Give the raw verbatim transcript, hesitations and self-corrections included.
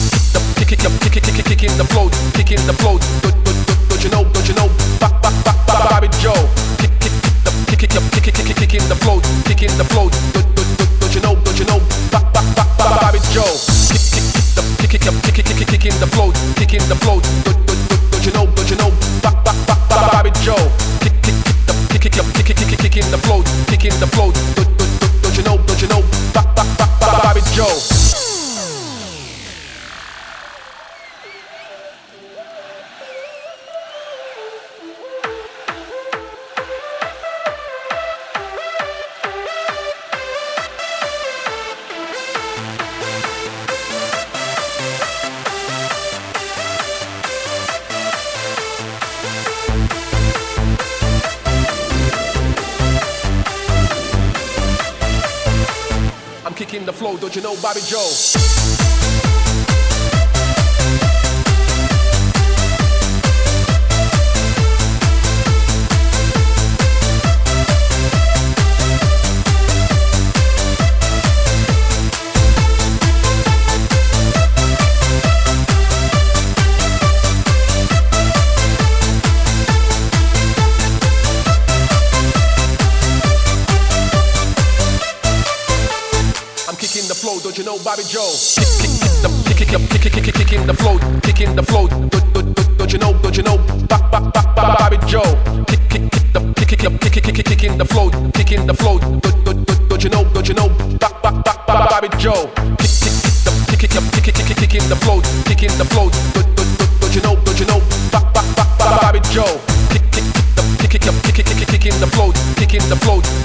kick, kick, kick, kick, kick, kick, kick in the flow, kick in the flow. Don't, don't, don't, don't you know? Don't you know? Ba, ba, ba, ba, Bobby Joe. Kick, kick, kick, kick, kick, kick, kick, kick, kick in the flow, kick in the flow. Don't, don't, don't, don't you know? Don't you know? Ba, ba, ba, ba, Bobby Joe. Kick, kick, kick, kick, kick, kick, kick, kick in the flow, kick in the flow. Don't, don't, don't, don't you know? Don't you know? Ba, ba, ba, ba, Bobby Joe. Kick, kick, kick, kick, kick, kick, kick, kick in the flow, kick in the flow. Don't, don't, don't, don't you know? Don't you know? Ba, ba, ba, ba, Bobby Joe. I'm kicking the flow, don't you know, Bobby Joe? Kicking the flow, don't you know, Bobby Joe? Kick, kick, kick, kick, kick, kick, kick, kick, kick in the flow, kick in the flow. Don't, don't, don't, don't you know, don't you know, ba, ba, ba, ba, Bobby Joe? Kick, kick, kick, kick, kick, kick, kick, kick, kick in the flow, kick in the flow. Don't, don't, don't, don't you know, don't you know, ba, ba, ba, ba, Bobby Joe? Kick, kick, kick, kick, kick, kick, kick, kick in the flow, kick in the flow. Don't, don't, don't, don't you know, don't you know, ba, ba, ba, ba, Bobby Joe? Kick, kick, kick, kick, kick, kick, kick, kick in the flow, kick in the flow.